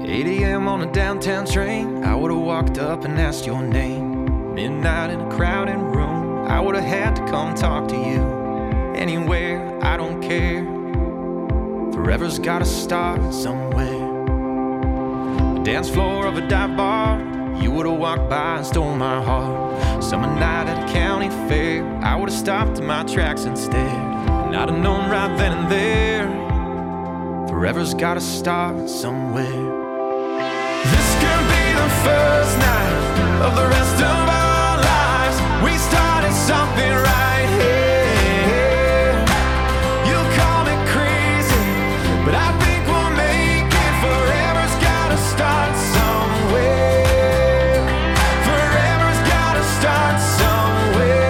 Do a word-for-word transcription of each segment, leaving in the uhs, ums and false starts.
eight a.m. on a downtown train, I would've walked up and asked your name. Midnight in a crowded room, I would've had to come talk to you. Anywhere, I don't care. Forever's gotta start somewhere. The dance floor of a dive bar, you would've walked by and stole my heart. Summer night at a county fair, I would've stopped in my tracks and stared. And I'd have known right then and there, forever's gotta start somewhere. This could be the first night of the rest of our lives. We started something right here. You'll call me crazy, but I think we'll make it. Forever's gotta start somewhere. Forever's gotta start somewhere.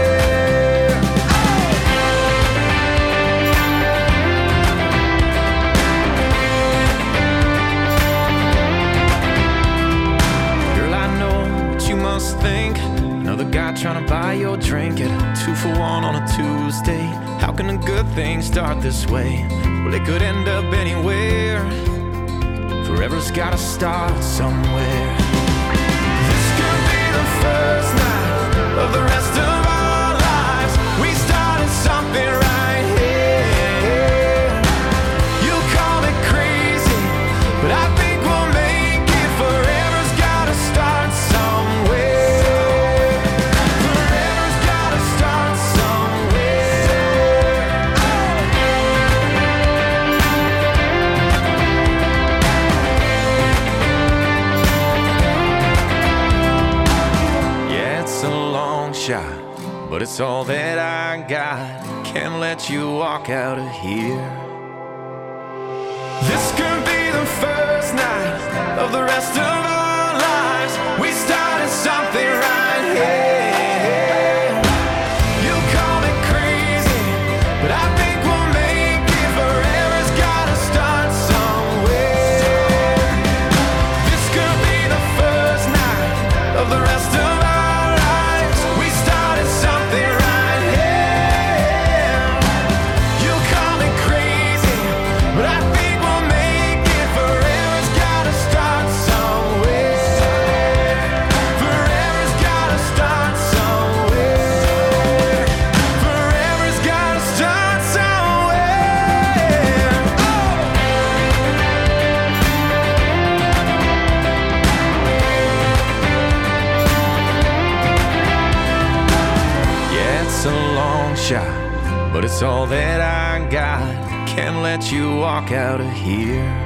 Think another guy trying to buy your drink at a two for one on a Tuesday. How can a good thing start this way? Well, it could end up anywhere. Forever's gotta start somewhere. This could be the first night of the rest of our lives. We started something right here. You call me crazy, but I think we'll make it. Forever's gotta start somewhere. But it's all that I got. Can't let you walk out of here. This could be the first night of the rest of our lives. We started something right here. You call me crazy, but I think we'll make it. Forever's gotta start somewhere. This could be the first night of the rest of our lives. We started something right here. You call me crazy, but I think we'll make it. Forever's gotta start somewhere. Forever's gotta start somewhere. Forever's gotta start somewhere. Yeah, it's a long shot, but it's all that I got. Can't let you walk out of here.